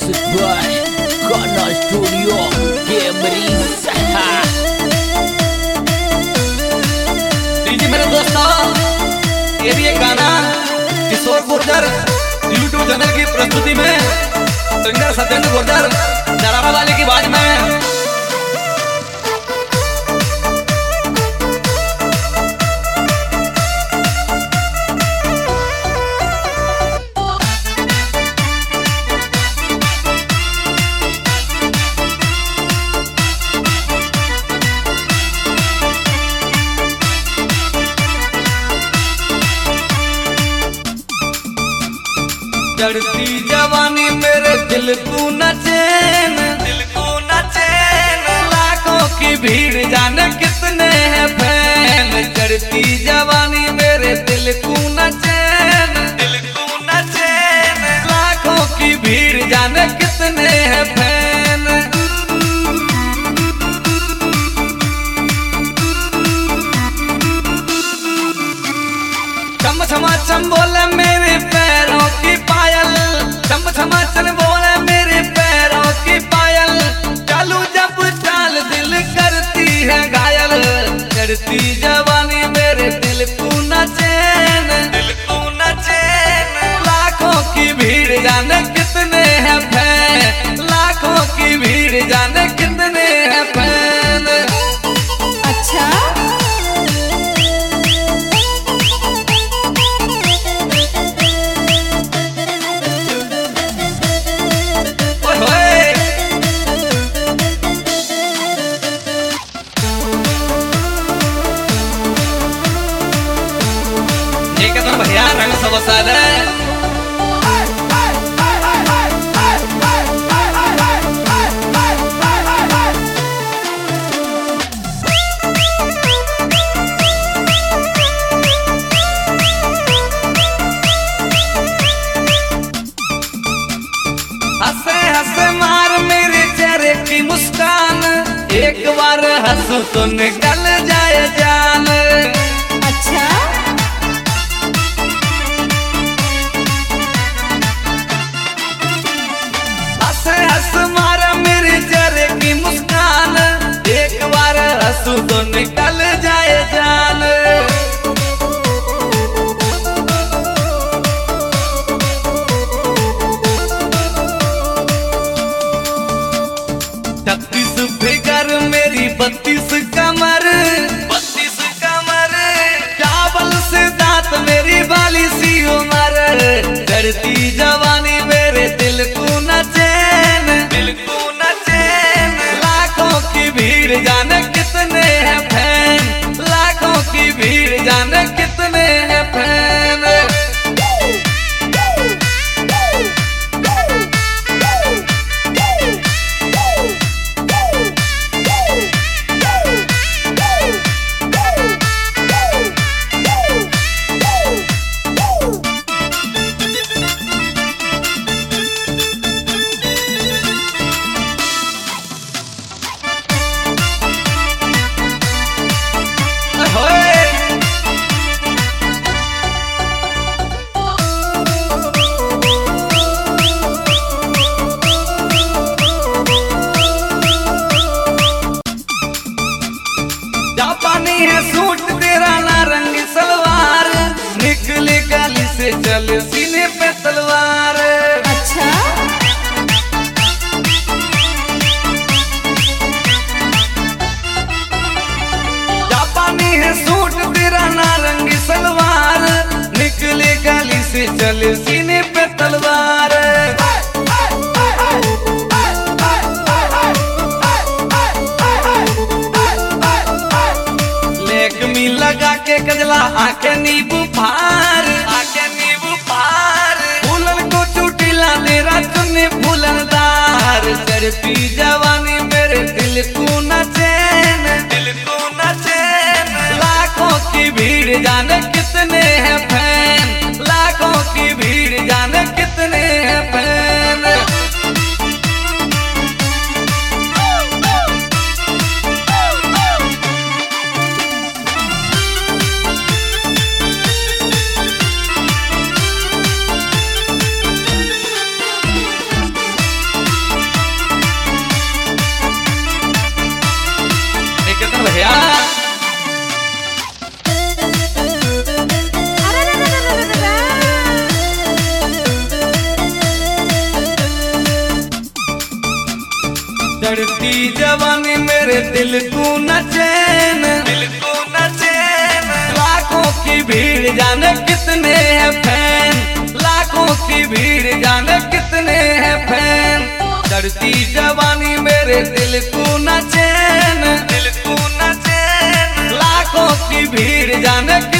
Music by Kana Studio Gameries। जी मेरे दोस्तों, ये भी एक गाना किशोर गुर्जर यूट्यूब चैनल की प्रस्तुति में सिंगर सत्येंद्र गुर्जर जरावा वाले की आवाज में। चढ़ती जवानी मेरे दिल को न चैन, लाखों की भीड़ जाने कितने हैं फैन। चढ़ती जवानी मेरे दिल को न चैन, लाखों की भीड़ जाने कितने हैं फैन। चम छमा चम बोले मेरे पैरों की पायल, चम छमा चम बोले मेरे पैरों की पायल। चालू जब चाल दिल करती है घायल। चढ़ती जवानी मेरे दिल को न चैन, लाखों की भीड़ जाने कितने हैं फैन। लाखों की भीड़ जाने कितने हैं फैन। अच्छा भैया रंग सब सादा हंसे हंसे मार मेरे चेहरे की मुस्कान। एक बार हंसू तो निकल जाए जान। अच्छा मारा मेरे चेहरे की मुस्कान। एक बार हंसू तो निकल जाए जान। छत्तीस फिगर मेरी 32 कमर, चावल से दांत मेरी बाली सी उमर। चढ़ती जवानी मेरे दिल को न चैन, लाखों की भीड़ जाने कितने हैं फैन। लाखों की भीड़ जाने कितने हैं फैन। जापानी है सूट तेरा नारंगी सलवार। निकले गली से चले सीने पे तलवार। अच्छा जापानी है सूट तेरा नारंगी सलवार। निकले गली से चले सीने पे तलवार। लेकमी लगा के कजला आंखें नींबू फार, फूलन को चुटिला तेरा चुन्नी फूलनदार। चढ़ती जवानी मेरे दिल को न चैन, लाखों की भीड़ जाने कितने हैं फैन। लाखों की भीड़ जाने कितने हैं फैन। चढ़ती जवानी मेरे दिल को न चैन, दिल को न चैन। लाखों की भीड़ जाने कितने हैं फैन, लाखों की भीड़ जाने कितने हैं फैन। चढ़ती जवानी मेरे दिल को न चैन, दिल को न चैन। लाखों की भीड़ जाने